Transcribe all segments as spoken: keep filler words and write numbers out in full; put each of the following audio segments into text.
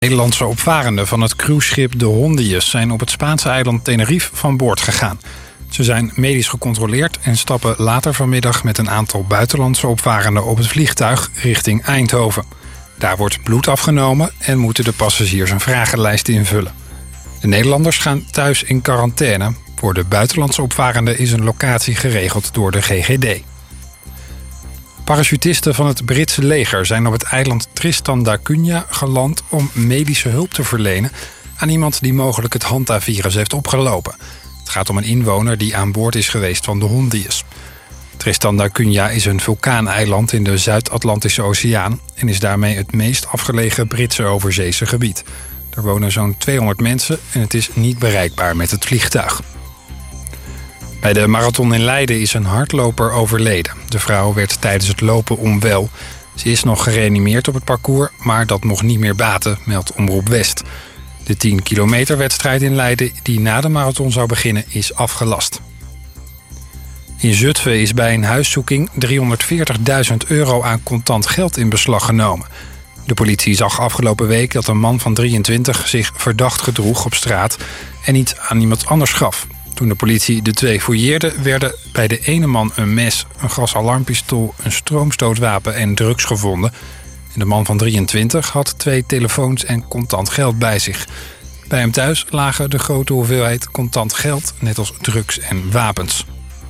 Nederlandse opvarenden van het cruiseschip de Hondius zijn op het Spaanse eiland Tenerife van boord gegaan. Ze zijn medisch gecontroleerd en stappen later vanmiddag met een aantal buitenlandse opvarenden op het vliegtuig richting Eindhoven. Daar wordt bloed afgenomen en moeten de passagiers een vragenlijst invullen. De Nederlanders gaan thuis in quarantaine. Voor de buitenlandse opvarenden is een locatie geregeld door de G G D. Parachutisten van het Britse leger zijn op het eiland Tristan da Cunha geland om medische hulp te verlenen aan iemand die mogelijk het hantavirus heeft opgelopen. Het gaat om een inwoner die aan boord is geweest van de Hondius. Tristan da Cunha is een vulkaaneiland in de Zuid-Atlantische Oceaan en is daarmee het meest afgelegen Britse overzeese gebied. Er wonen zo'n tweehonderd mensen en het is niet bereikbaar met het vliegtuig. Bij de marathon in Leiden is een hardloper overleden. De vrouw werd tijdens het lopen onwel. Ze is nog gereanimeerd op het parcours, maar dat mocht niet meer baten, meldt Omroep West. De tien kilometer wedstrijd in Leiden, die na de marathon zou beginnen, is afgelast. In Zutphen is bij een huiszoeking driehonderdveertigduizend euro aan contant geld in beslag genomen. De politie zag afgelopen week dat een man van drieëntwintig zich verdacht gedroeg op straat en iets aan iemand anders gaf. Toen de politie de twee fouilleerde, werden bij de ene man een mes, een gasalarmpistool, een stroomstootwapen en drugs gevonden. En de man van drieëntwintig had twee telefoons en contant geld bij zich. Bij hem thuis lagen de grote hoeveelheid contant geld, net als drugs en wapens.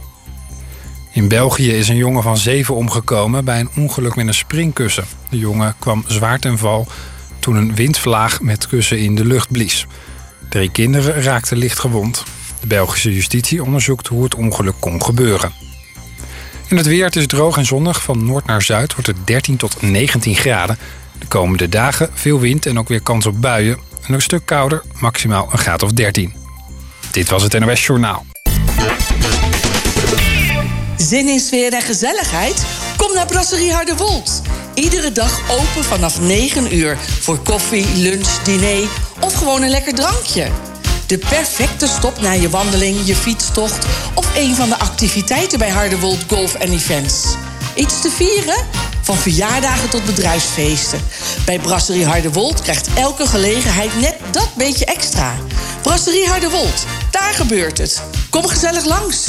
In België is een jongen van zeven omgekomen bij een ongeluk met een springkussen. De jongen kwam zwaar ten val toen een windvlaag met kussen in de lucht blies. Drie kinderen raakten licht gewond. De Belgische justitie onderzoekt hoe het ongeluk kon gebeuren. In het weer, het is droog en zonnig. Van noord naar zuid wordt het dertien tot negentien graden. De komende dagen veel wind en ook weer kans op buien. En een stuk kouder, maximaal een graad of dertien. Dit was het N O S Journaal. Zin in sfeer en gezelligheid? Kom naar Brasserie Harderwold. Iedere dag open vanaf negen uur. Voor koffie, lunch, diner of gewoon een lekker drankje. De perfecte stop na je wandeling, je fietstocht of een van de activiteiten bij Harderwold Golf en Events. Iets te vieren? Van verjaardagen tot bedrijfsfeesten. Bij Brasserie Harderwold krijgt elke gelegenheid net dat beetje extra. Brasserie Harderwold, daar gebeurt het. Kom gezellig langs.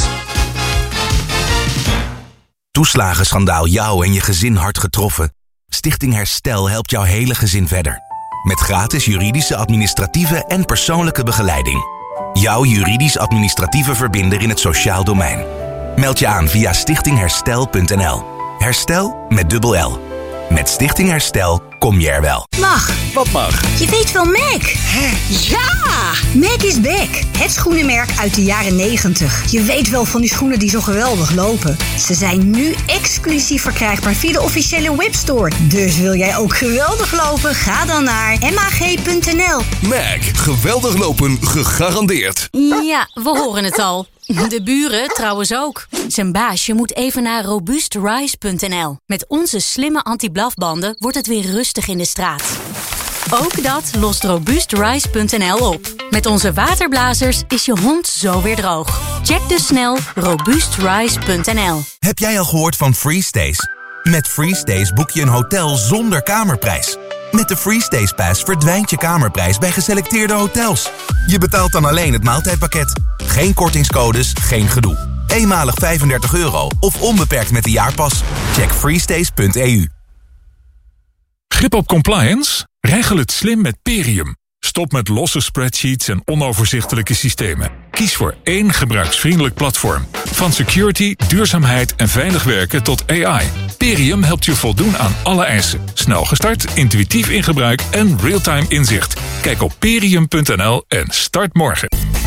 Toeslagenschandaal jou en je gezin hard getroffen? Stichting Herstel helpt jouw hele gezin verder. Met gratis juridische, administratieve en persoonlijke begeleiding. Jouw juridisch-administratieve verbinder in het sociaal domein. Meld je aan via stichting herstel punt n l. Herstel met dubbel L. Met Stichting Herstel kom je er wel. Mag. Wat mag? Je weet wel Mac. Hè? Ja! Mac is back. Het schoenenmerk uit de jaren negentig. Je weet wel van die schoenen die zo geweldig lopen. Ze zijn nu exclusief verkrijgbaar via de officiële webstore. Dus wil jij ook geweldig lopen? Ga dan naar m a g punt n l. Mac. Geweldig lopen gegarandeerd. Ja, we horen het al. De buren trouwens ook. Zijn baasje moet even naar robuust rise punt n l. Met onze slimme anti-blafbanden wordt het weer rustig in de straat. Ook dat lost robuust rise punt n l op. Met onze waterblazers is je hond zo weer droog. Check dus snel robuust rise punt n l. Heb jij al gehoord van FreeStays? Met FreeStays boek je een hotel zonder kamerprijs. Met de FreeStays Pass verdwijnt je kamerprijs bij geselecteerde hotels. Je betaalt dan alleen het maaltijdpakket. Geen kortingscodes, geen gedoe. Eenmalig vijfendertig euro of onbeperkt met de jaarpas. Check freestays punt e u. Grip op compliance? Regel het slim met Perium. Stop met losse spreadsheets en onoverzichtelijke systemen. Kies voor één gebruiksvriendelijk platform. Van security, duurzaamheid en veilig werken tot A I. Perium helpt je voldoen aan alle eisen. Snel gestart, intuïtief in gebruik en real-time inzicht. Kijk op perium punt n l en start morgen.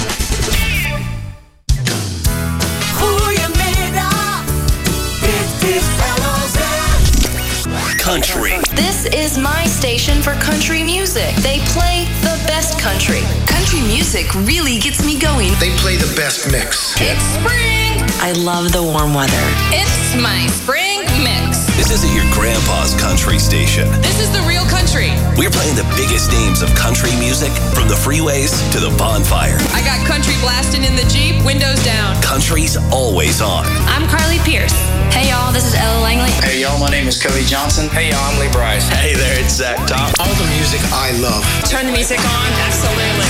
Goedemiddag, dit is L O Z. Country. This is my station for country music. They play the best country. Country country music really gets me going. They play the best mix. It's spring! I love the warm weather. It's my spring mix. This isn't your grandpa's country station. This is the real country. We're playing the biggest names of country music, from the freeways to the bonfire. I got country blasting in the Jeep, windows down. Country's always on. I'm Carly Pierce. Hey y'all, this is Ella Langley. Hey y'all, my name is Cody Johnson. Hey y'all, I'm Lee Bryce. Hey there, it's Zach Top. All the music I love. Turn the music on, absolutely.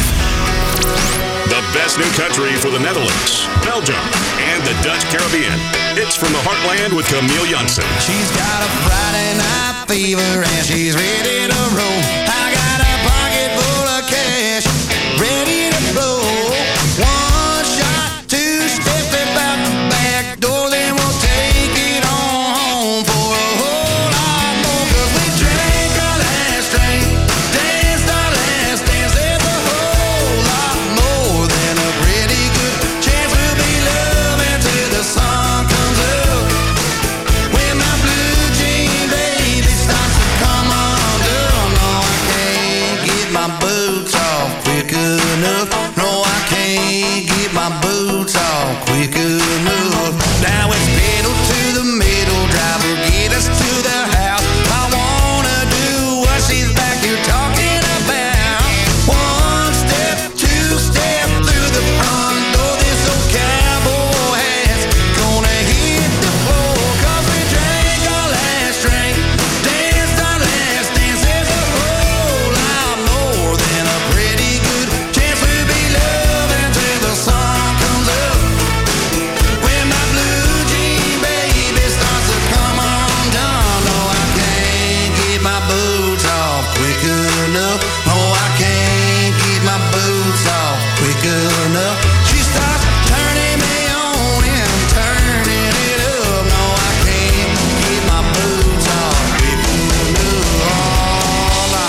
The best new country for the Netherlands, Belgium, and the Dutch Caribbean. It's From the Heartland with Camille Janssen. She's got a Friday night fever and she's ready to roll. I got a pocket full of cash, ready to blow. One shot, two step about the back door, then we'll take it on home for a whole lot more. Cause we drank our last drink, danced our last dance. There's a whole lot more than a pretty good chance we'll be loving till the sun comes up. When my blue jean baby starts to come undone, no, I can't get my boots off quick enough. No, I can't get my boots off quick enough. Now it's pedal to the middle, driver, get us to the house. I wanna do what she's back here talking about. One step, two step through the front door. This old cowboy hat's gonna hit the floor. Cause we drank our last drink, danced our last dance. There's a whole lot more than a pretty good chance we'll be loving till the sun comes up. When my blue jean baby starts to come undone, no, I can't get my boots off quick enough. No, I can't get my boots off quick enough. She starts turning me on and turning it up. No, I can't get my boots off quick enough. Oh, no.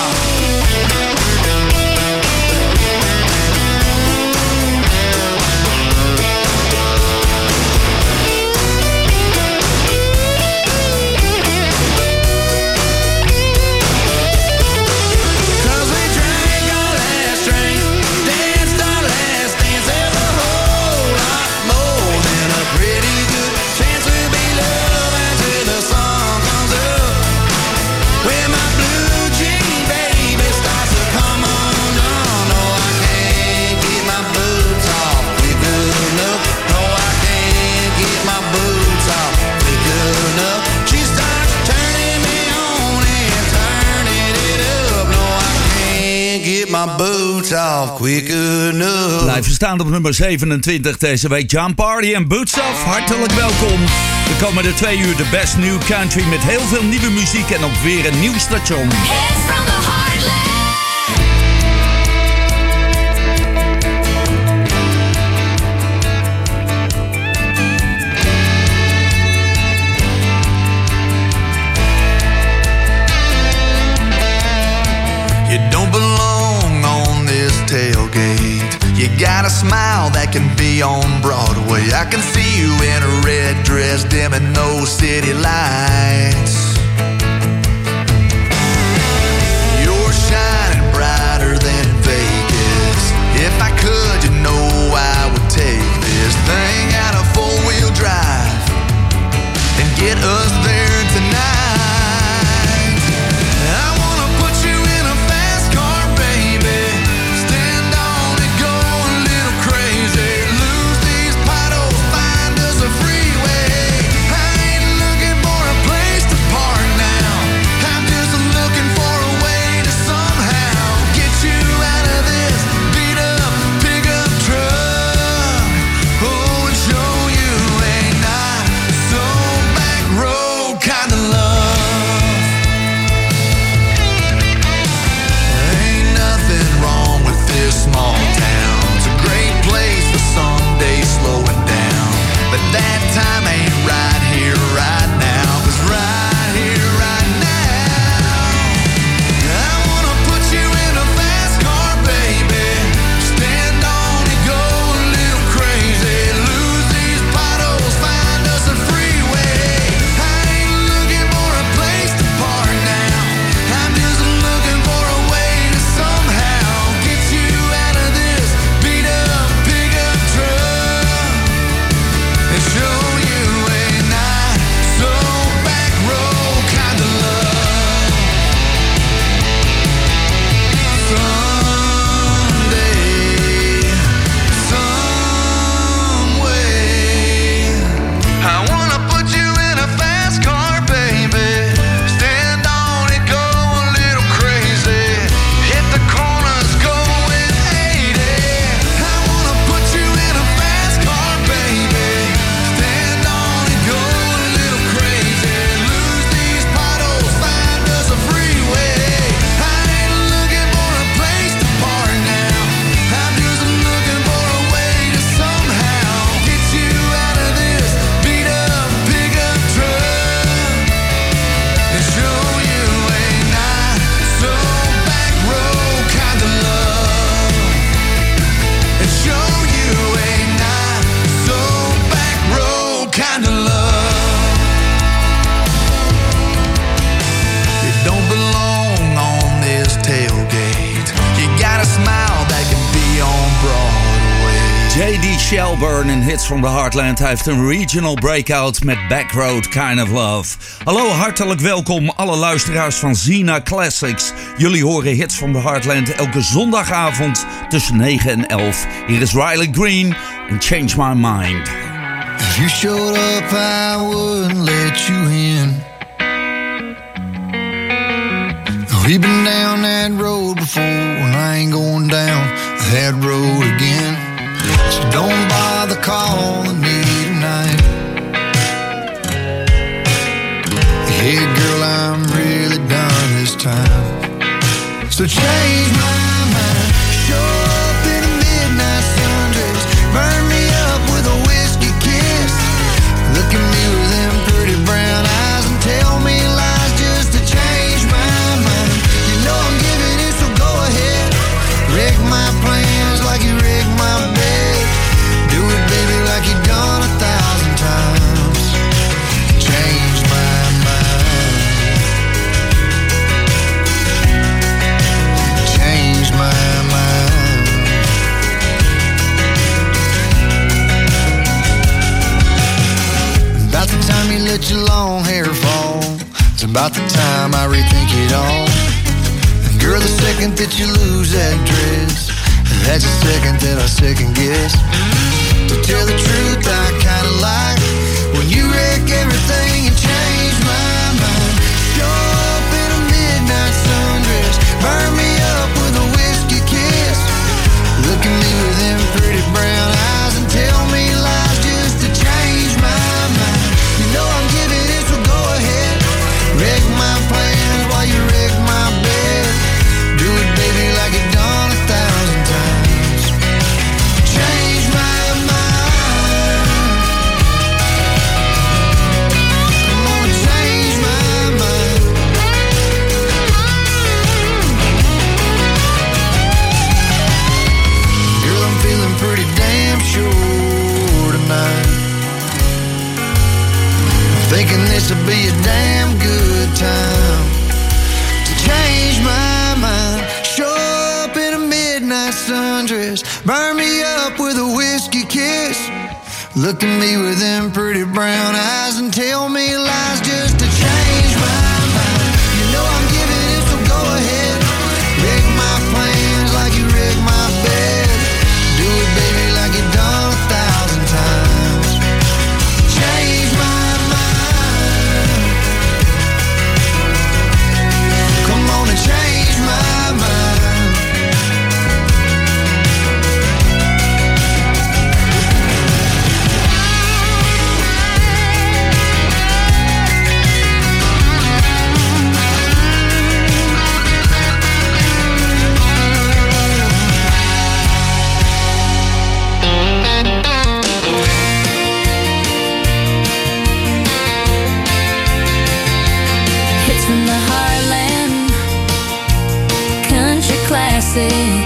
Cause we drank our last drink, danced our last dance. There's a whole lot more than a pretty good chance we'll be loving till the sun comes up. When my blue jean baby starts to come undone, no, I can't get my boots off quick enough. No, I can't get my boots off quick enough. She starts turning me on and turning it up. No, I can't get my boots off quick enough. Blijven staan op nummer zevenentwintig deze week. John Party en Boots Off, hartelijk welkom. De komende twee uur de best new country met heel veel nieuwe muziek en op weer een nieuw station. It's from the heartland. You don't belong on this tailgate. You got a smile that can be on Broadway. I can see you in a red dress dimming those city lights. You're shining brighter than Vegas. If I could, you know I would take this thing out of four-wheel drive and get us there tonight. I wanna put you in a fast car, baby. Stand on it, go a little crazy. Lose these potholes, find us a freeway. I ain't looking for a place to park. Lee Shelburne in Hits from the Heartland. Hij heeft een regional breakout met Backroad Kind of Love. Hallo, hartelijk welkom alle luisteraars van Zina Classics. Jullie horen Hits from the Heartland elke zondagavond tussen negen en elf. Hier is Riley Green en Change My Mind. If you showed up, I wouldn't let you in. We've been down that road before, and I ain't going down that road again. So don't bother calling me tonight. Hey girl, I'm really done this time. So change my mind, show up in a midnight sundress, burn me up with a whiskey kiss. Look at me with them pretty brown eyes and tell me lies just to change my mind. You know I'm giving it, so go ahead. Wreck my plans like you wreck my bed. Do it, baby, like you done a thousand times. Change my mind. Change my mind. About the time you let your long hair fall, it's about the time I rethink it all. And girl, the second that you lose that dress, that's the second that I second guess. To tell the truth, I kinda like when you wreck everything and change my mind. Show up in a midnight sundress, burn me up with a whiskey kiss. Look at me with them pretty brown eyes and tell me lies just to change my mind. You know I'm giving it, so go ahead. Wreck my plans while you wreck my bed. Do it, baby, like you done a thousand times. Change my mind. Come on, change my mind. Girl, I'm feeling pretty damn sure tonight. I'm thinking this'll be a damn good time to change my mind. Show up in a midnight sundress, burn me up with a whiskey kiss. Look at me with them pretty brown eyes and tell me lies just to change my mind. You know I'm giving it, so go ahead. Wreck my plans like you wreck my bed. Do it, baby, like you done a thousand times. Change my mind. Come on and change my mind. Hits from the heartland, country classic.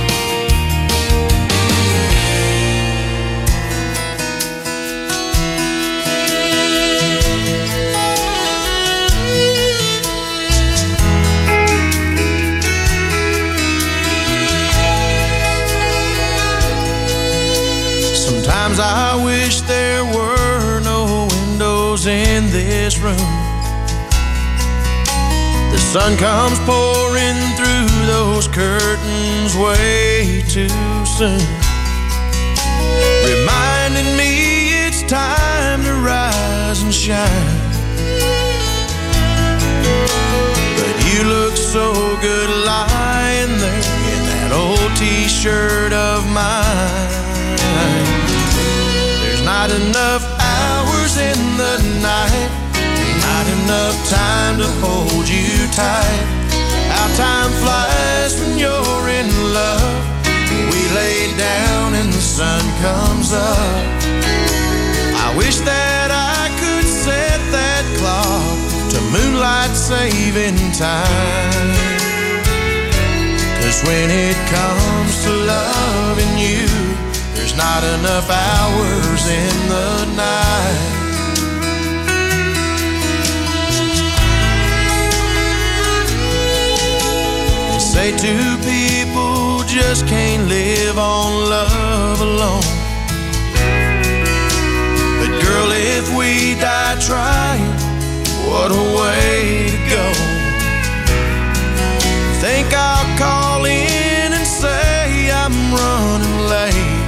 Sometimes I wish there were no windows in this room. The sun comes pouring through those curtains way too soon, reminding me it's time to rise and shine. But you look so good lying there in that old t-shirt of mine. There's not enough hours in the night, not enough time to hold you tight. How time flies when you're in love. We lay down and the sun comes up. I wish that I could set that clock to moonlight saving time. 'Cause when it comes to loving you, there's not enough hours in the night. They say two people just can't live on love alone. trying. What a way to go. Think I'll call in and say I'm running late.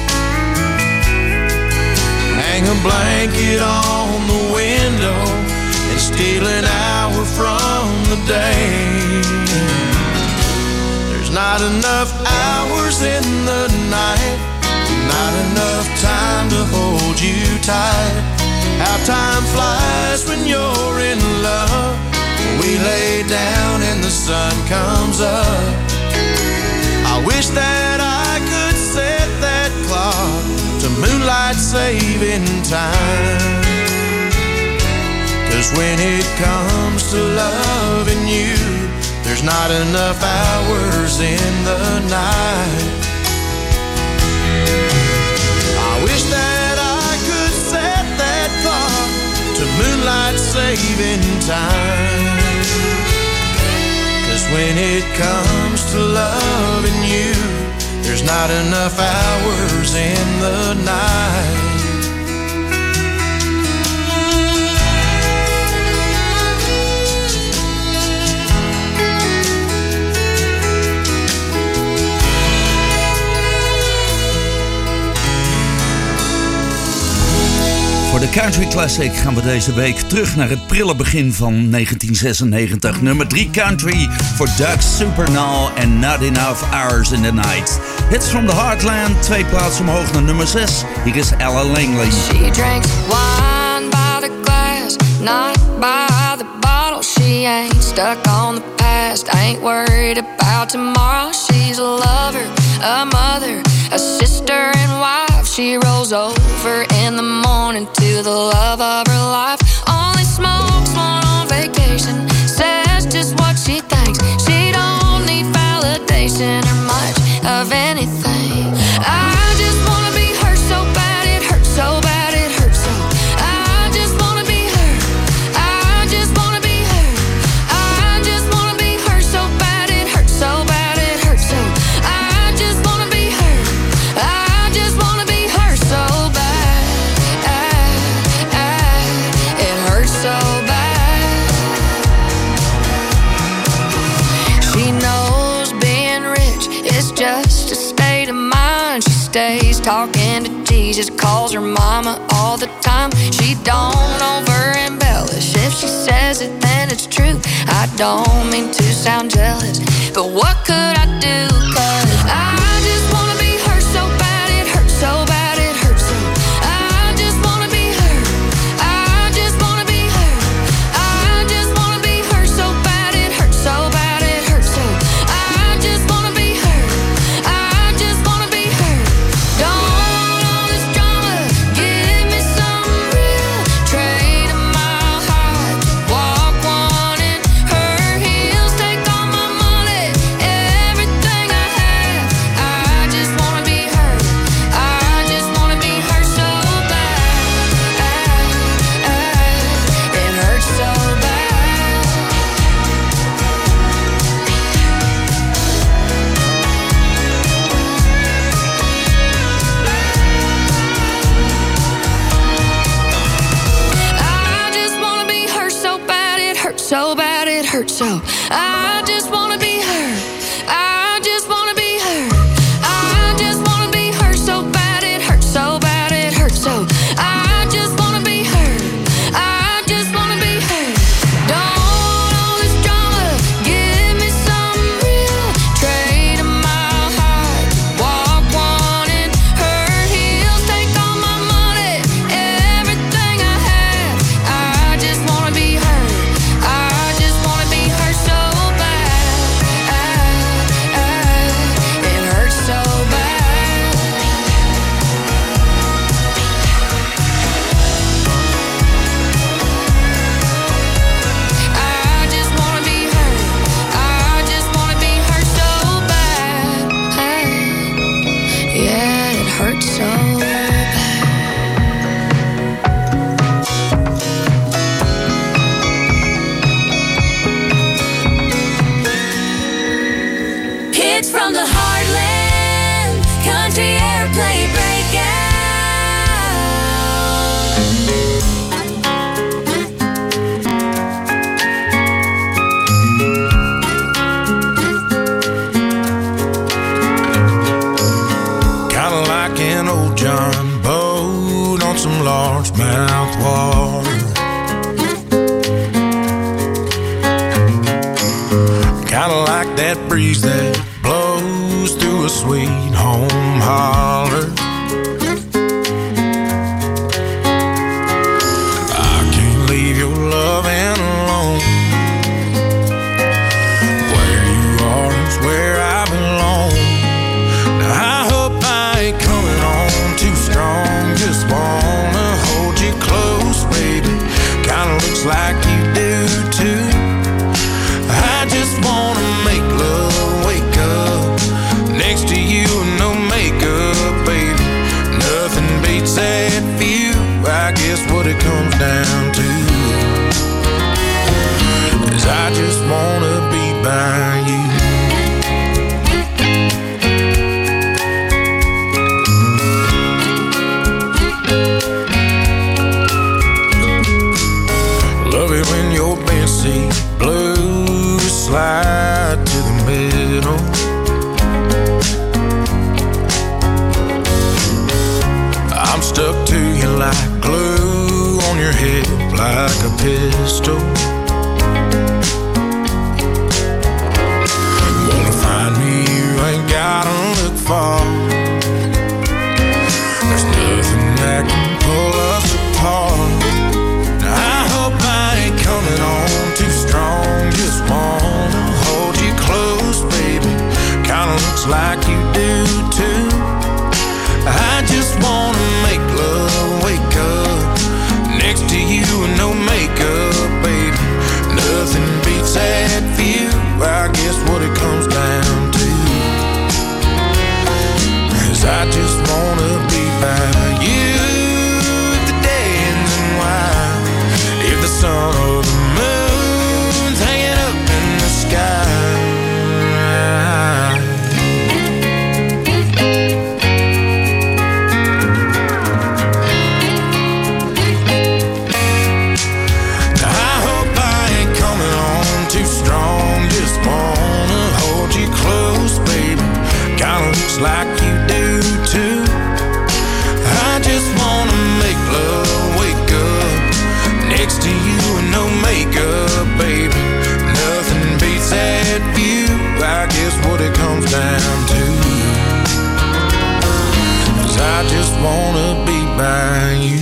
Hang a blanket on the window and steal an hour from the day. There's not enough hours in the night, not enough time to hold you tight. How time flies when you're in love. We lay down and the sun comes up. I wish that I could set that clock to moonlight saving time. 'Cause when it comes to loving you, there's not enough hours in the night. I wish that I could set that clock to moonlight saving time. 'Cause when it comes to loving you, there's not enough hours in the night. Voor de Country Classic gaan we deze week terug naar het prille begin van negentien zesennegentig. Nummer drie Country voor Doug Supernal en Not Enough Hours in the Night. Hits from the Heartland, twee plaatsen omhoog naar nummer zes. Hier is Ella Langley. She drinks wine by the glass, not by the bottle. She ain't stuck on the past, ain't worried about tomorrow. She's a lover, a mother, a sister and wife. She rolls over in the morning to the love of her life. Only smokes one on vacation, says just what she thinks. She don't need validation or much of anything. I just wanna be her so bad, it hurts so bad, it hurts so. I just wanna be her, I just wanna be her. I just wanna be her so bad, it hurts so bad, it hurts so. I just wanna be her, I just wanna be her so bad. It hurts so bad. She knows being rich is just a state of mind. She stays talking to Jesus, calls her mama all the time. She don't over embellish. If she says it, then it's true. I don't mean to sound jealous, but what could I do? 'Cause I just wanna be her so bad, it hurts so bad, it hurts so. I just wanna be her, I just wanna be her. I just wanna be her so bad, it hurts so bad, it hurts so. I just wanna be her, I just wanna be her. Don't want all this drama, give me some real. Trade a mile high, walk one in her heels. Take all my money, everything I have. I just wanna be her, I just wanna be her so bad. It hurts so bad. I just wanna be her so bad, it hurts so bad, it hurts so. I just wanna be her, I just wanna be her. I just wanna be her so bad, it hurts so bad, it hurts so. I just wanna be her, I just wanna be her. Don't want all this drama, give me some real. Trade a mile high, walk one in her heels. Take all my money, everything I have. I just wanna be her, I just wanna be her so bad. It hurts so bad. I just wanna be her, I just wanna be her so bad. Yeah, it hurts so bad. Hits from the heartland, country airplay breakout. that breeze that blows through a sweet home holler. I can't leave your loving alone. Where you are is where I belong. Now I hope I ain't coming on too strong. Just wanna hold you close, baby. Kinda looks like you do too. I just wanna make love, wake up next to you and no makeup, baby. Nothing beats that view. I guess what it comes down to is I just wanna be by you. Love it when your bench seat blue slide to the middle. I'm stuck to you like glue on your hip, like a pistol. Wanna find me, you ain't gotta look far. There's nothing that can pull us apart. Now I hope I ain't coming on too strong. Just wanna hold you close, baby. Kinda looks like you do too. I just wanna make love, wake up next to you and no makeup, baby. Nothing beats that view. I guess what it comes down to is I just wanna be by you. If the day ends in white, if the sun or the moon's hanging up in the sky, like you do too. I just wanna make love, wake up next to you and no makeup, baby. Nothing beats that view. I guess what it comes down to is I just wanna be by you.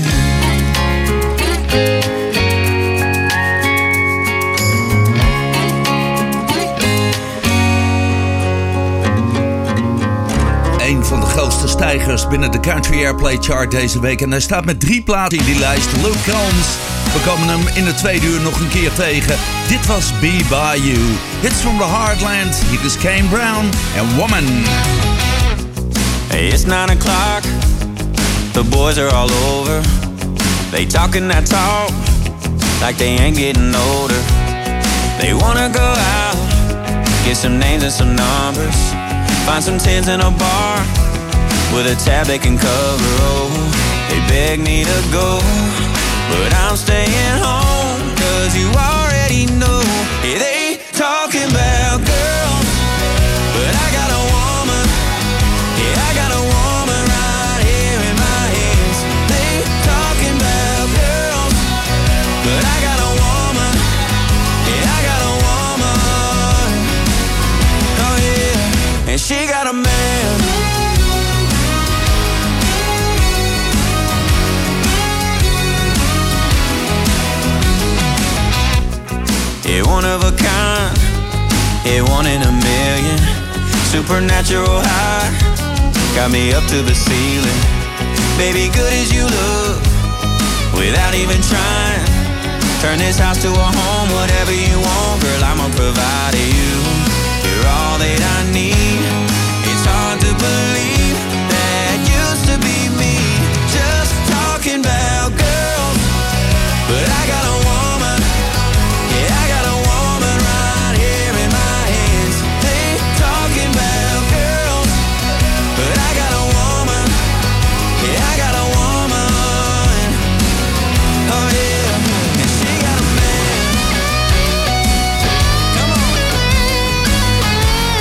Een van de grootste stijgers binnen de Country Airplay Chart deze week. En hij staat met drie platen in die lijst. Luke Combs. We komen hem in het tweede uur nog een keer tegen. Dit was Be By You. Hits from the Heartland. Hier is Kane Brown en Woman. Hey, it's nine o'clock. The boys are all over. They talking that talk like they ain't getting older. They wanna go out, get some names and some numbers. Find some tins in a bar with a tab they can cover. Oh, they beg me to go, but I'm staying home, cause you already know. Hey, they talking about girls, but I got a woman. Yeah, I got a woman right here in my hands. They talking about girls, but I got a woman. Yeah, I got a woman. Oh yeah, and she got a man. Yeah, one of a kind, yeah, one in a million. Supernatural high, got me up to the ceiling. Baby, good as you look, without even trying. Turn this house to a home, whatever you want, girl, I'ma provide you. You're all that I need. It's hard to believe that used to be me. Just talking about girls, but I got a woman. Yeah, I got a woman right here in my hands. They talking about girls, but I got a woman. Yeah, I got a woman. Oh yeah, and she got a man. Come on.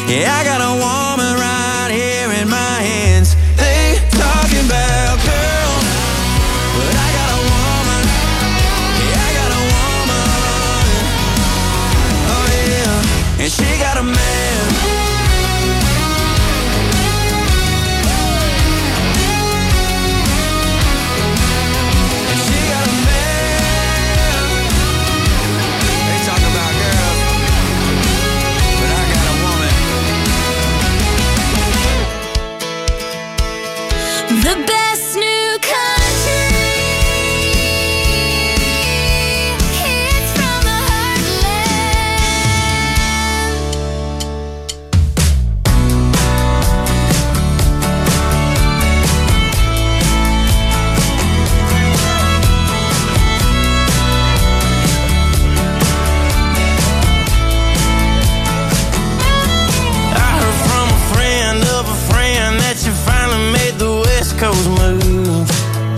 Yeah, I got a woman right here in my hands. They talking about girls, but I got a woman. Yeah, I got a woman. Oh yeah, and she got a man. And she got a man. They talk about girls, but I got a woman. The best new country hits from the I heard from a friend of a friend that you finally made the West Coast move.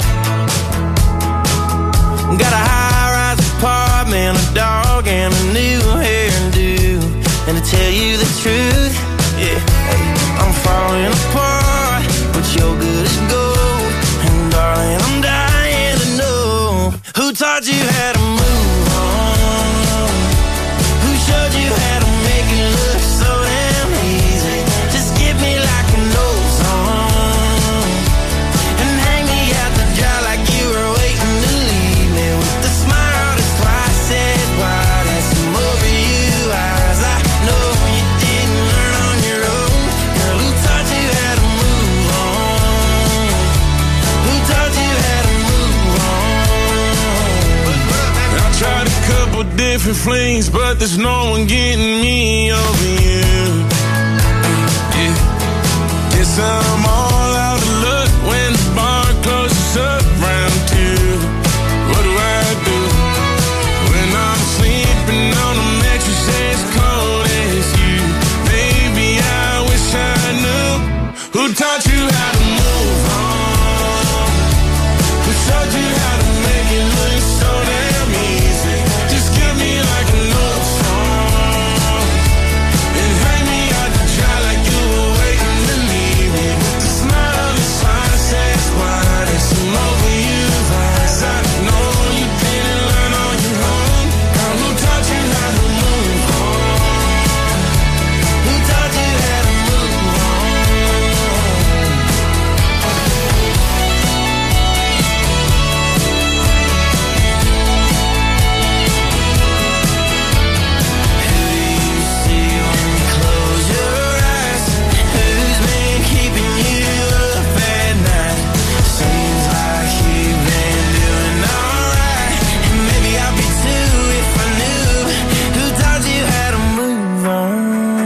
Got a high-rise apartment, a dog, and a new hairdo. And to tell you the truth, yeah, hey, I'm falling apart, but you're good as gold. And darling, I'm dying to know who taught you how to move on. Who showed you how to make it look so damn easy? Just give me like an old song and hang me out to dry like you were waiting to leave me with a smile that's twice as wide as some over you eyes. I know you didn't learn on your own. Girl, who taught you how to move on? Who taught you how to move on? I tried a couple different flings, but there's no one getting me over you. Yeah. Guess I'm all out of luck when the bar closes up round two. What do I do when I'm sleeping on a mattress as cold as you? Maybe I wish I knew who taught you how to move on. Who showed you how to make it look so damn easy? Just give me like an old song and hang me out to dry like you were waiting to leave me with a smile that's twice as wide as some over you eyes. I know you didn't learn on your own. Girl, who taught you how to move on? Who taught you how to move on? Who do you see when you close your eyes? Who's been keeping you up at night? Seems like you've been doing alright, and maybe I'd be too if I knew who taught you how to move on.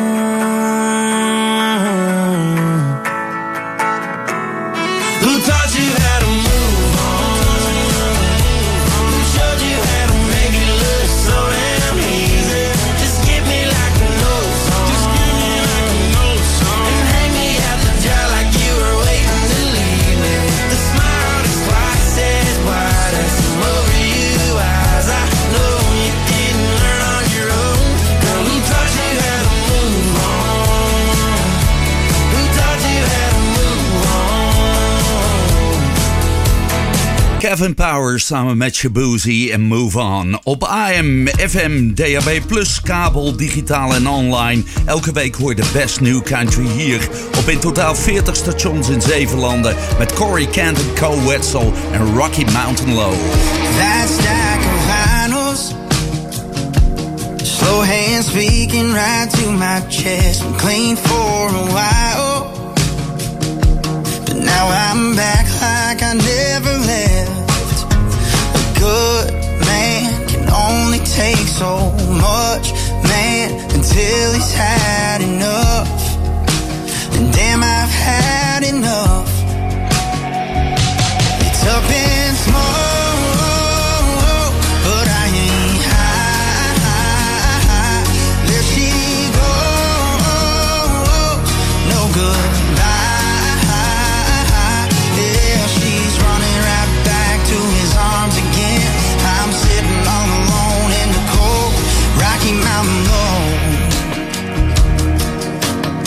Who taught you how to move on? Who showed you how to make it look so damn easy? Just give me like an old song. Just give me like an old song and hang me out to dry like you were waiting to leave me with a smile that's twice as wide as some over you eyes. I know you didn't learn on your own. Girl, who taught you how to move on? Who taught you how to move on? Kevin Powers samen met Shabuzi en Move On. Op A M, F M, D A B plus, kabel, digitaal en online. Elke week hoor je de best new country hier. Op in totaal veertig stations in zeven landen. Met Corey Kent en Co Wetzel en Rocky Mountain Low. That stack of vinyls, slow hand speaking right to my chest. Been clean for a while, but now I'm back like I never left. A good man can only take so much, man, until he's had enough. And damn, I've had enough. It's up in smoke, but I ain't high. There she goes, no goodbye. Yeah, she's running right back to his arms again. I'm sitting all alone in the cold Rocky Mountain Low.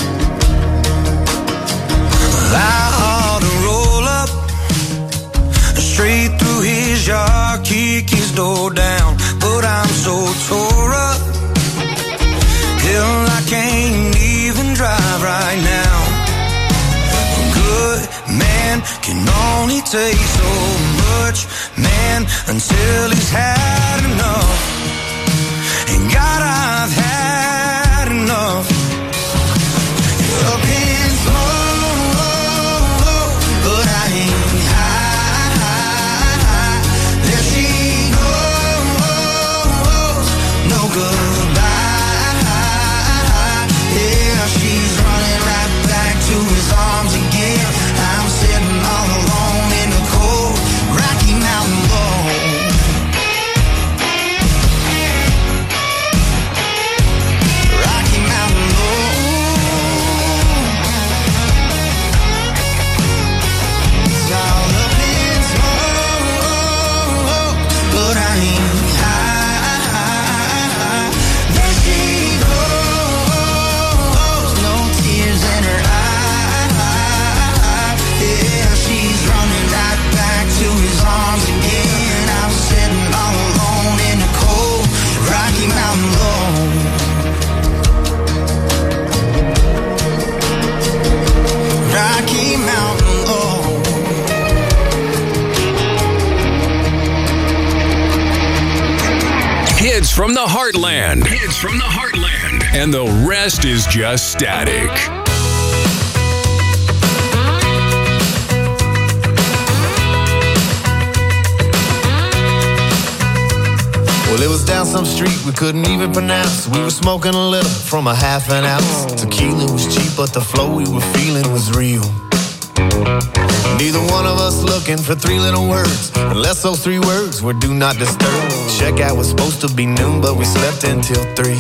say so much, man, until he's had enough. And God, I've had enough. Up in smoke, but I ain't high. There she goes, no goodbye. Yeah, she's running right back to his arms again. I'm sitting all alone in the cold Rocky Mountain road. Rocky Mountain road. It's all up in smoke, but I ain't high. There she goes, no tears in her eyes. Yeah, she's running right back to his arms again. I'm sitting all alone in the cold Rocky Mountain road. Rocky Mountain road. Hits from the Heartland. Hits from the Heartland. And the rest is just static. Well, it was down some street we couldn't even pronounce. We were smoking a little from a half an ounce. Tequila was cheap, but the flow we were feeling was real. Neither one of us looking for three little words, unless those three words were do not disturb. Checkout was supposed to be noon, but we slept until three.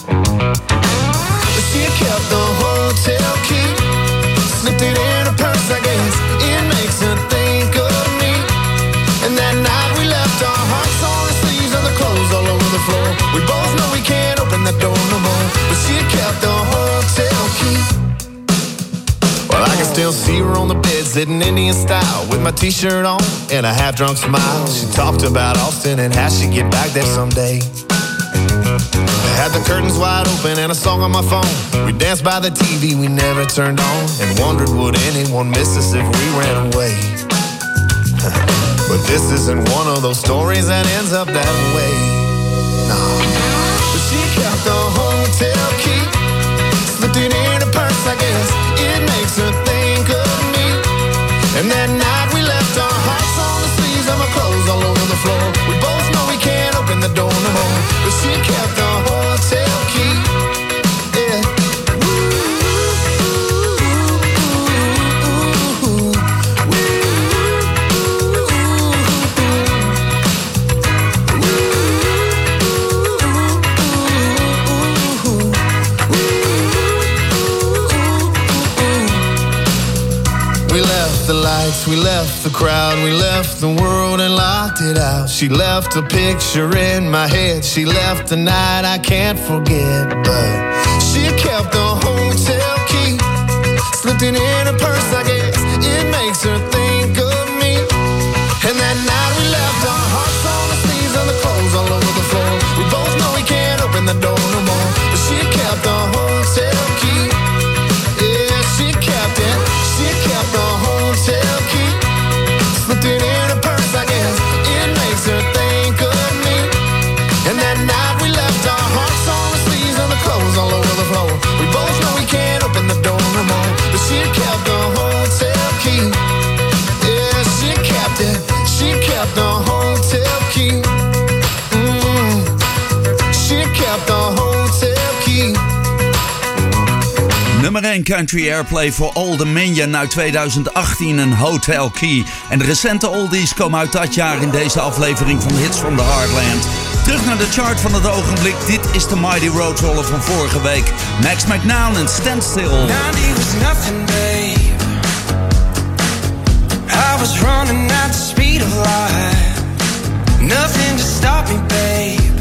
But she kept the hotel key, slipped it in her purse, I guess. It makes her think of me. And that night we left our hearts on the sleeves and the clothes all over the floor. We both know we can't open that door no more, but she kept the hotel key. Well, I can still see her on the bed, sitting Indian style, with my t-shirt on and a half-drunk smile. She talked about Austin and how she'd get back there someday. I had the curtains wide open and a song on my phone. We danced by the T V we never turned on, and wondered would anyone miss us if we ran away. But this isn't one of those stories that ends up that way. No. But she kept the hotel key, slipped it in her purse, I guess. It makes her think of me. And that night we left our hearts on the sleeves and our clothes all over the floor. We both know we can't open the door no more, but she kept the hotel key. Yeah. The lights, we left the crowd, we left the world and locked it out. She left a picture in my head, she left the night I can't forget. But she kept the hotel key, slipped it in her purse, I guess. It makes her think of me. And that night we left our hearts on the sleeves and the clothes all over the floor. We both know we can't open the door no more, but she kept the hotel key. Yeah, she kept it, she kept the hotel key, slipped it in her purse, I guess. It makes her think of me. And that night we left our hearts on the sleeves and the clothes all over the floor. We both know we can't open the door no more, but she kept the hotel key. Yeah, she kept it, she kept the hotel key. Mm. She kept the hotel key. Nummer één Country Airplay voor Old Dominion uit tweeduizend achttien, een Hotel Key. En de recente oldies komen uit dat jaar in deze aflevering van Hits from the Heartland. Terug naar de chart van het ogenblik. Dit is de Mighty Roadroller van vorige week. Max McNown en Stand Still. ninety was nothing, babe. I was running at the speed of light. Nothing to stop me, babe.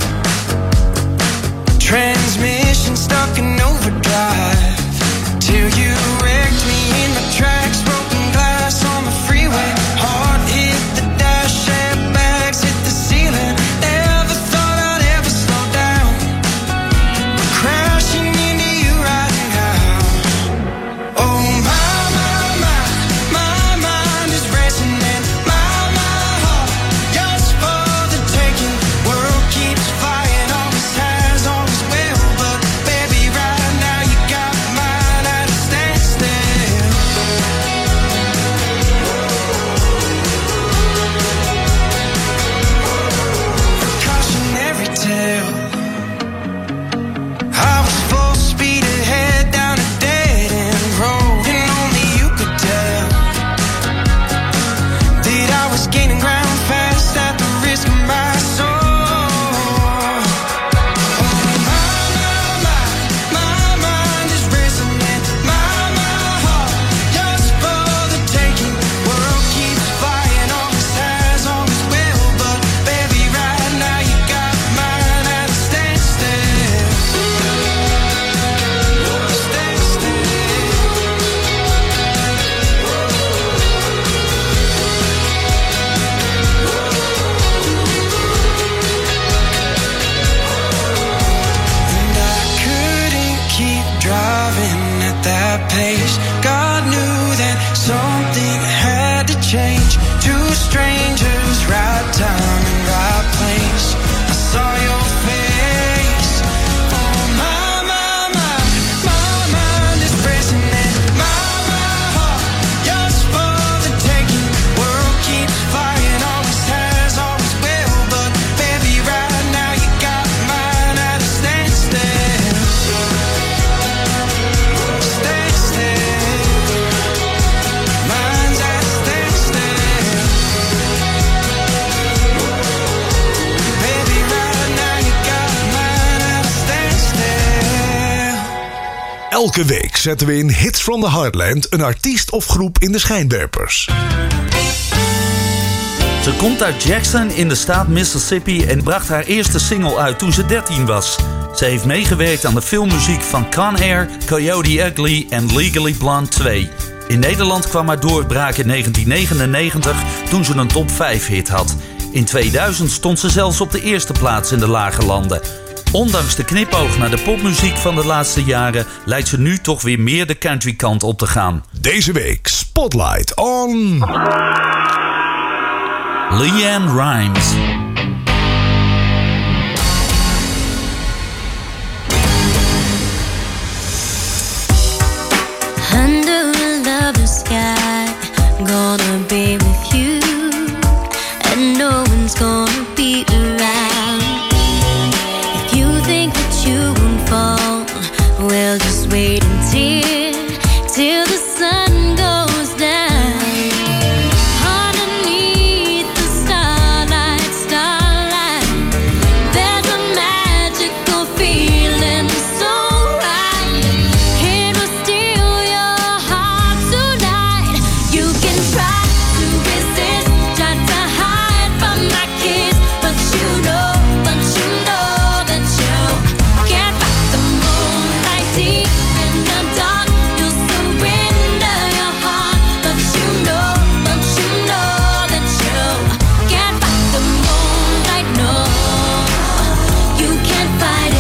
Transmission stuck in overdrive. Till you wrecked me in the tracks, broken glass on the freeway. Heart hit the dash, airbags hit the ceiling. Never thought I'd ever slow down. Crashing into you right now. Oh my, my, my, my mind is racing and pace. God knew that something had to change. Two strangers, right time and right place. I saw your face. Oh my, my, my, my mind is racing and my, my heart just for the taking. World keeps flying, always has, always will. But baby, right now you got mine at a standstill. Standstill. Mine's at a standstill. Baby, right now you got mine at a standstill. Elke week zetten we in Hits from the Heartland een artiest of groep in de schijnwerpers. Ze komt uit Jackson in de staat Mississippi en bracht haar eerste single uit toen ze dertien was. Ze heeft meegewerkt aan de filmmuziek van Con Air, Coyote Ugly en Legally Blonde twee. In Nederland kwam haar doorbraak in negentien negenennegentig toen ze een top vijf hit had. In tweeduizend stond ze zelfs op de eerste plaats in de lage landen. Ondanks de knipoog naar de popmuziek van de laatste jaren lijkt ze nu toch weer meer de country kant op te gaan. Deze week Spotlight on LeAnn Rimes. Under a lover's sky, gonna be with you, and no one's gonna be around. If you think that you won't fall, well, just wait until, till the sun goes down. Underneath the starlight, starlight, there's a magical feeling so right. It will steal your heart tonight. You can try to resist, try to hide from my kiss, but you know, but you know that you can't fight the moonlight deep in the dark. You'll surrender your heart, but you know, but you know that you can't fight the moonlight. No, you can't fight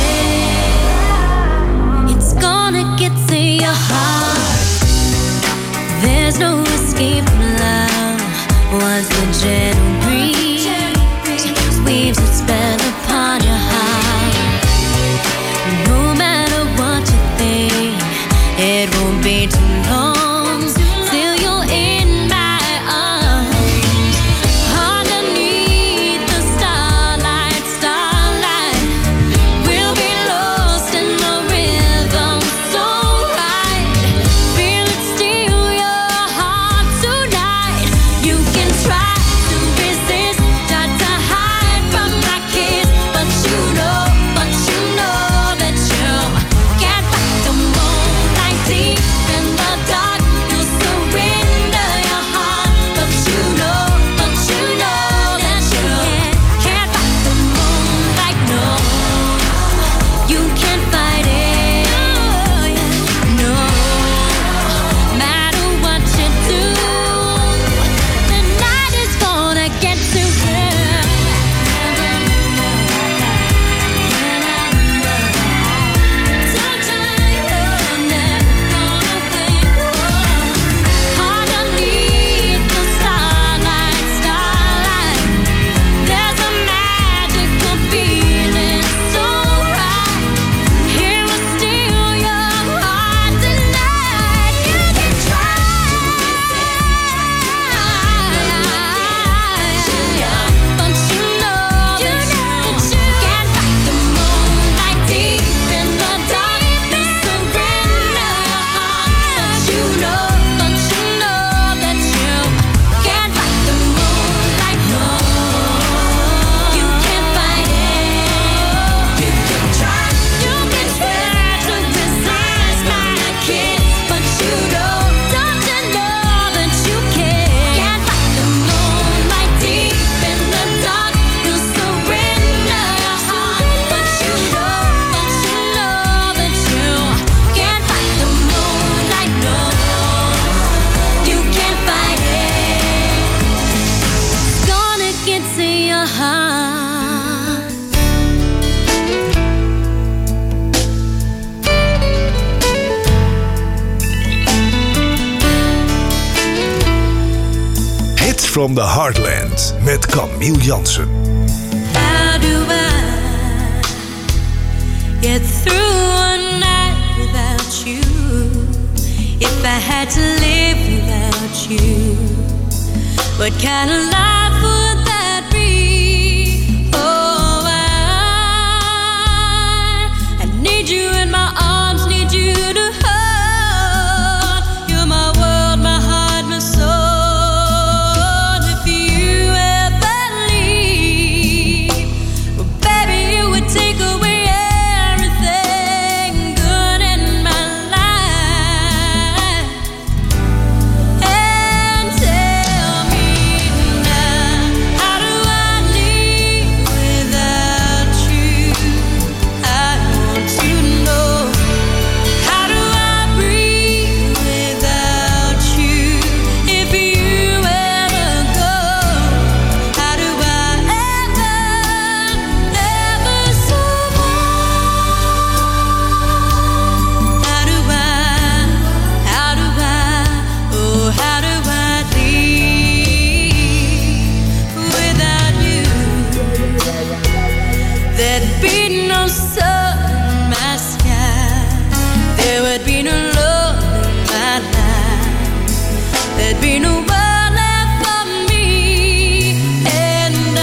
it. It's gonna get to your heart. There's no escape from love. Once the gentle breeze weaves its spell upon your heart, no matter what you think, it won't be too long till you're in my arms. Underneath the starlight, starlight, we'll be lost in the rhythm so right. Feel it steal your heart tonight. You can try to resist, try to hide from my kiss, but you know, but you know that you can't fight the moonlight deep in the dark. from the Heartland met Camille Jansen. How do I get through one night without you? If I had to live without you, what kind of life would that be? Oh, I, I need you in my arms, need you to hold. You're my world, my heart, my soul. If you ever leave, well, baby, you would take away everything good in my life. And tell me now, how do I live without you? I want to know. How do I breathe without you? If you ever go, how do I ever, ever survive? How do I, how do I, oh, how do I live without you? There'd be no sun in my sky. There would be no love in my life. There'd be no world left for me. And I,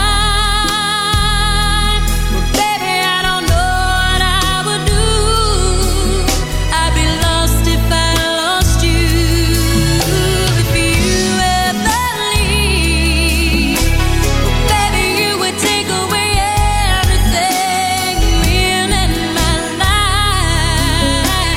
well, baby, I don't know what I would do. I'd be lost if I lost you. If you ever leave, well, baby, you would take away everything real in my life.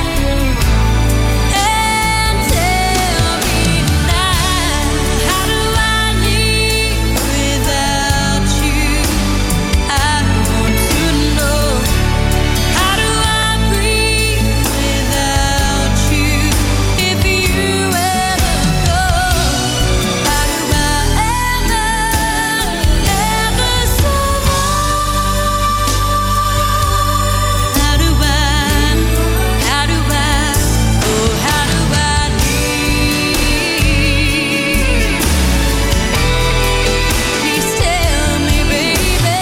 And tell me now, how do I live without you? I want to know. How do I breathe without you? If you ever go, how do I ever, ever survive? How do I, how do I, oh, how do I live? Please tell me, baby.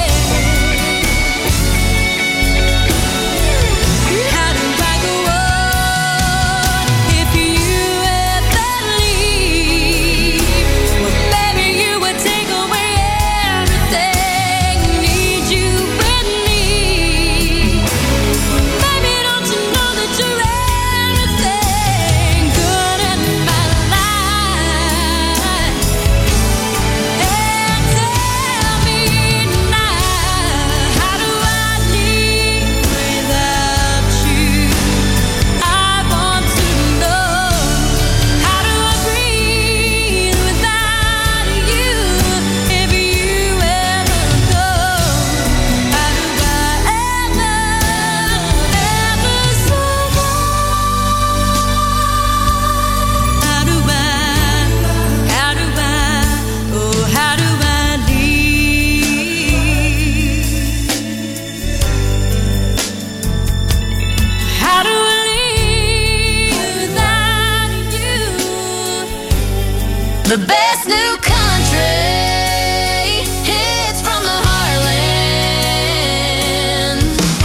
How do I go on if you ever leave? Well, baby, you would take away everything. Need you with me. Baby, don't you know that you're everything good in my life? And tell me now, how do I live without you? I want to know. How do I breathe without you? If you ever go, how do I ever, ever survive? How do I, how do I, oh, how do I live? How do I live without you? The best new country hits from the heartland.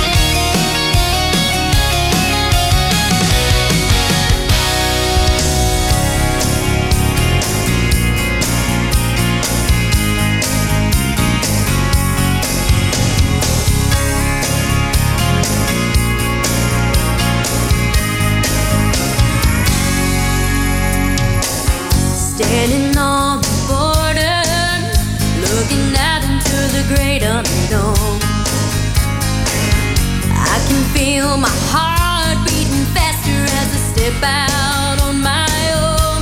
Standing on the border, looking out into the great unknown. I can feel my heart beating faster as I step out on my own.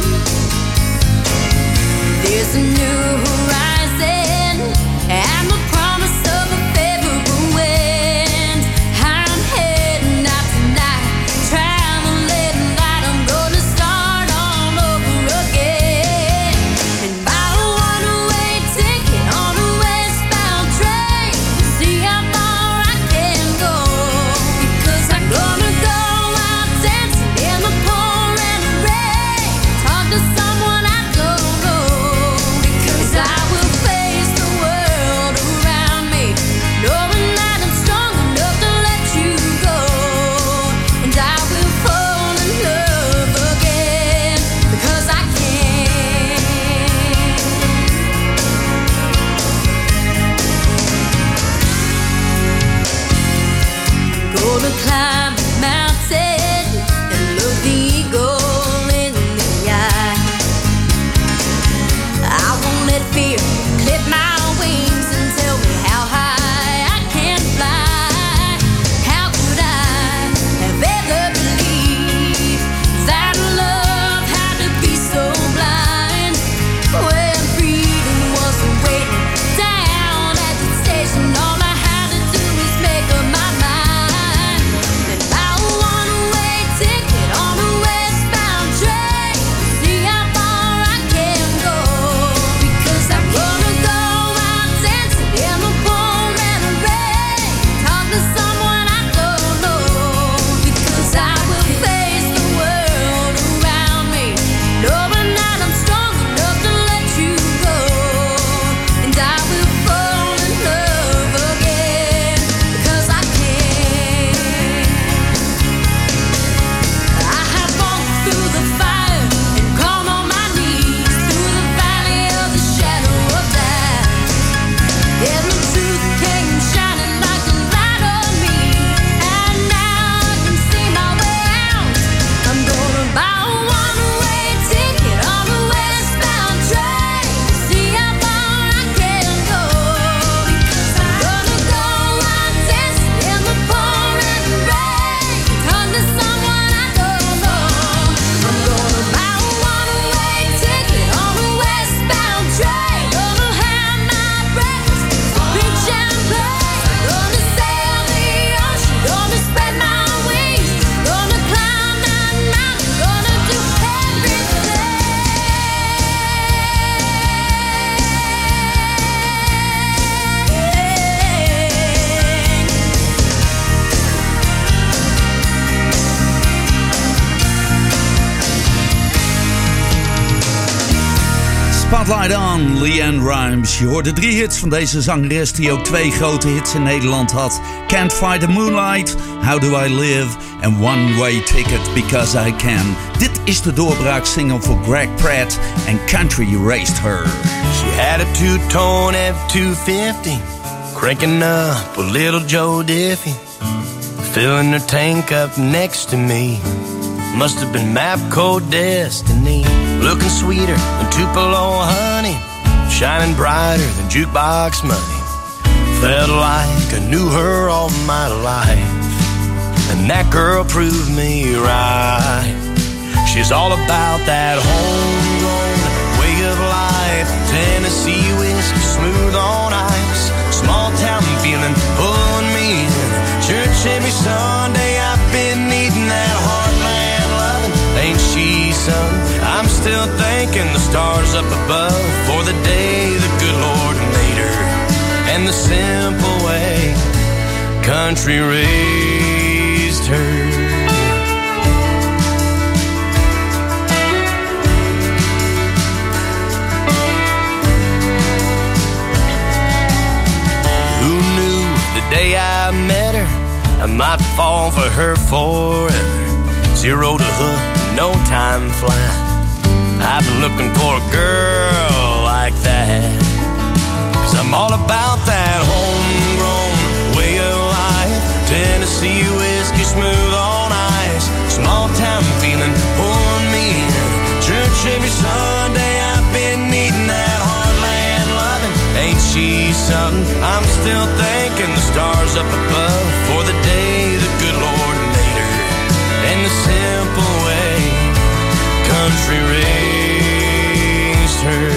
There's a new horizon and the promise of a favorable wind. I'm heading out tonight, traveling light. I'm gonna start all over again. And buy a one-way ticket on a westbound train. See how far I can go, because I'm gonna Spotlight on Leanne Rimes. Je hoorde drie hits van deze zangeres die ook twee grote hits in Nederland had. Can't Fight the Moonlight, How Do I Live en One Way Ticket Because I Can. Dit is de doorbraaksingle voor Greg Pratt en Country Raised Her. She had a two-tone F two fifty, cranking up with little Joe Diffie, filling her tank up next to me. Must have been Mapco destiny. Looking sweeter than Tupelo honey, shining brighter than jukebox money. Felt like I knew her all my life, and that girl proved me right. She's all about that homegrown way of life. Tennessee whiskey, smooth on ice. Small town feeling pulling me in. Church every Sunday, I've been needing that heartland loving. Ain't she something? I'm still thanking the stars up above for the day the good Lord made her, and the simple way country raised her. Who knew the day I met her I might fall for her forever? Zero to hook, no time flat. I've been looking for a girl like that, 'cause I'm all about that homegrown way of life. Tennessee whiskey, smooth on ice. Small town feeling pulling me in. Church every Sunday, I've been needing that heartland loving. Ain't she something? I'm still thanking the stars up above for the day the good Lord made her, and the simple way country raised her.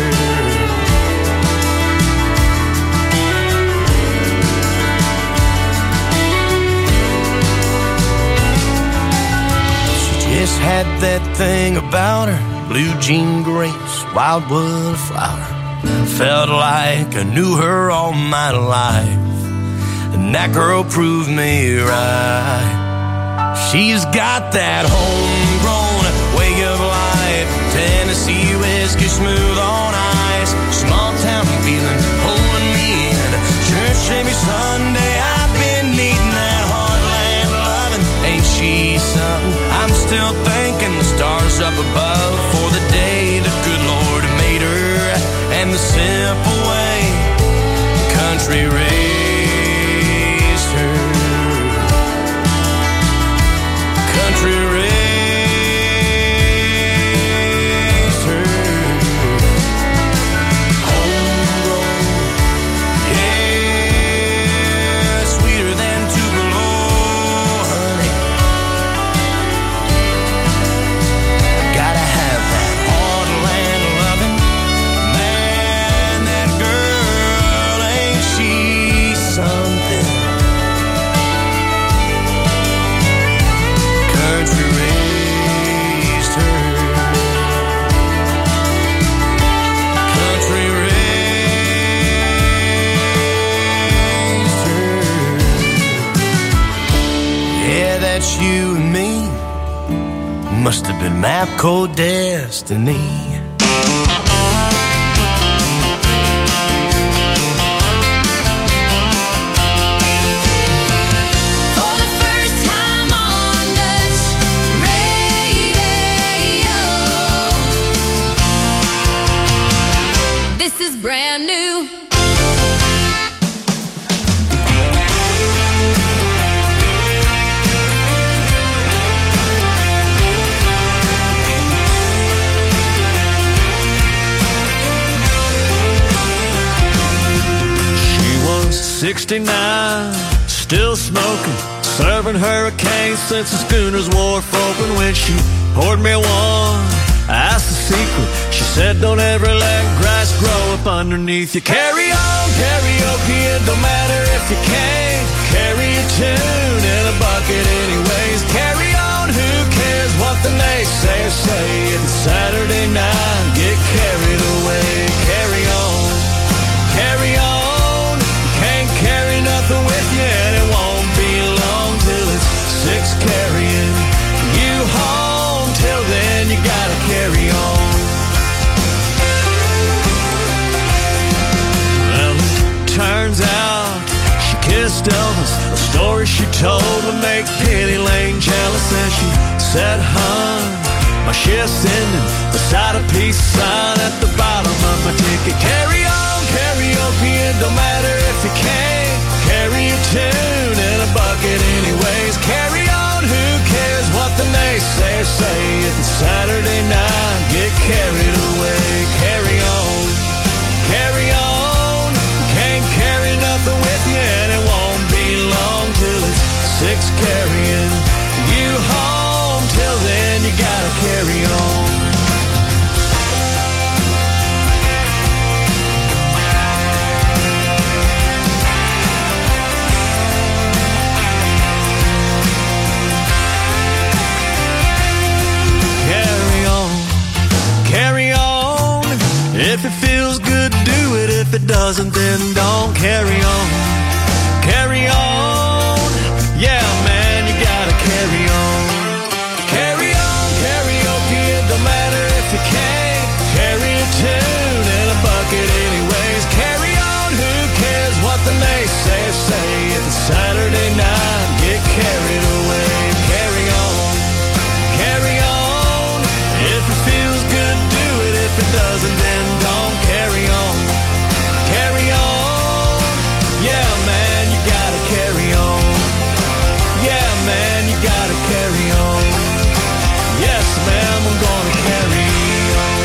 She just had that thing about her, blue jean grace, wildwood flower. Felt like I knew her all my life, and that girl proved me right. She's got that homegrown way of life. Tennessee whiskey, smooth on ice. Small town feeling pulling me in. Church every Sunday, I've been needing that heartland loving. Ain't she something? I'm still thanking the stars up above for the day the good Lord made her, and the simple way country raised her. Country raised her. Homegrown, yeah, sweeter than Tupelo honey. Gotta have that heartland loving. Man, that girl, ain't she something? Country raised her. Country raised her. Yeah, that's you and me. Must have been Mapco destiny. Brand new. She was sixty-nine, still smoking, serving hurricanes since the schooner's wharf open. When she poured me one, I asked the secret. She said, don't ever let grass grow up underneath you. Carry on, karaoke, it don't matter if you can't carry a tune in a bucket anyways. Carry on, who cares what the naysayers say? It's Saturday night, get carried away. Carry on, carry on, can't carry nothing with you, and it won't be long till it's six carrying you home. Till then, you gotta carry on. she told me make Penny Lane jealous, and she said, "Hun, my shift's ending beside a peace sign at the bottom of my ticket. Carry on, karaoke, it don't matter if you can't carry a tune in a bucket anyways. Carry on, who cares what the naysayers say? If it's Saturday night, get carried away. Carry on, carry on, can't carry nothing with you, and it won't be long till it's six carrying you home. Till then, you gotta carry on." Carry on, carry on. If it feels good, do it. If it doesn't, then don't. Carry on, carry on. Yeah, man, you gotta carry on. Carry on, karaoke, it don't matter if you can't carry a tune in a bucket anyways. Carry on, who cares what the naysayers say? If it's Saturday night, get carried away. Carry on, carry on. If it feels good, do it. If it doesn't, then don't. Carry on, carry on. Yeah, man, you gotta carry on. Yeah, man, you gotta carry on. Yes, ma'am, I'm gonna carry on.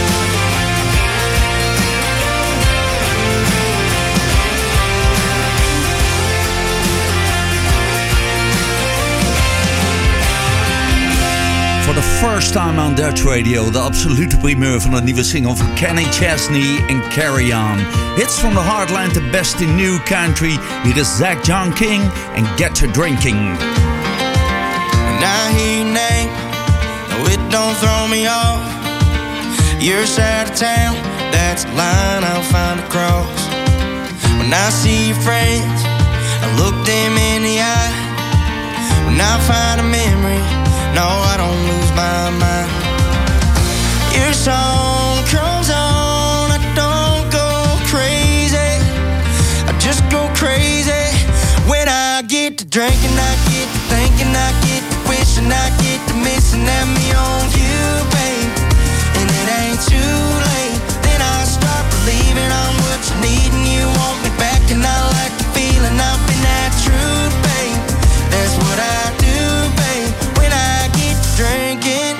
For the first time on Dutch radio, de absolute primeur van een nieuwe single van Kenny Chesney en Carry On. Hits from the Heartland, the best in new country. Hier is Zach John King en Get to Drinking. When I hear your name, no, it don't throw me off. Your side of town, that's the line I'll find across. When I see your friends, I look them in the eye. When I find a memory, no, I don't lose my mind. Your song comes on, I don't go crazy, I just go crazy. When I get to drinking, I get to thinking, I get to wishing, I get to missing at me on you, babe. And it ain't too late, then I start believing I'm what you need and you want me back. And I like the feeling, I've been that true, babe. That's what I do, babe, when I get to drinking.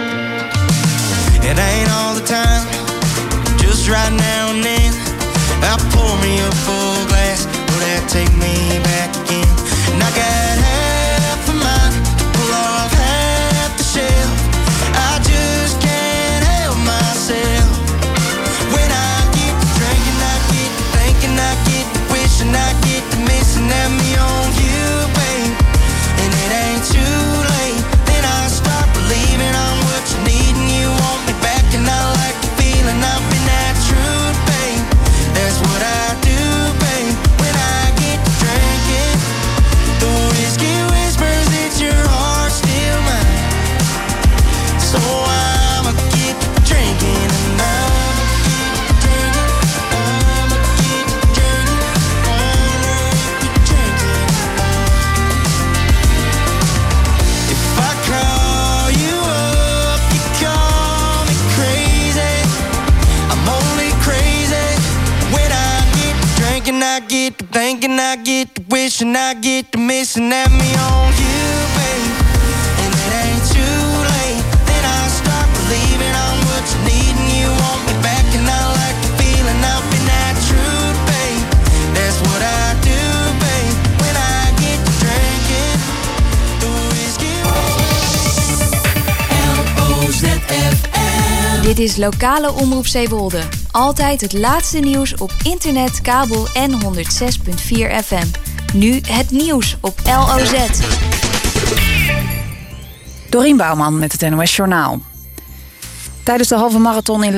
It ain't all the time, just right now and then. I pour me a full glass, will that take me back again? And I got half a mind to pull off half the shelf. I just can't help myself. When I get to drinking, I get to thinking, I get to wishing, I get to missing at me on you, babe. And it ain't too late, then I start believing I'm what you need and you want me back. And I like the feeling, I've been that true, babe. That's what I do, babe, when I get to drinking. The whiskey whispers that your heart's still mine. So I'ma get to drinking and I'ma get to drinking. I'ma get to drinking. I'ma get to drinking. If I call you up, you call me crazy. I'm only crazy when I get to drinking. I get to thinking, I get to wishing, I get to missing at me on you, babe. And it ain't too late, then I start believing I'm what you need and you want me back. And I like the feeling, I've been that true, babe. That's what I do, babe, when I get to drinking. The whiskey. L O Z F M. Dit is lokale omroep Zeewolde. Altijd het laatste nieuws op internet, kabel en honderd zes komma vier F M. Nu het nieuws op L O Z. Dorien Bouwman met het N O S Journaal. Tijdens de halve marathon in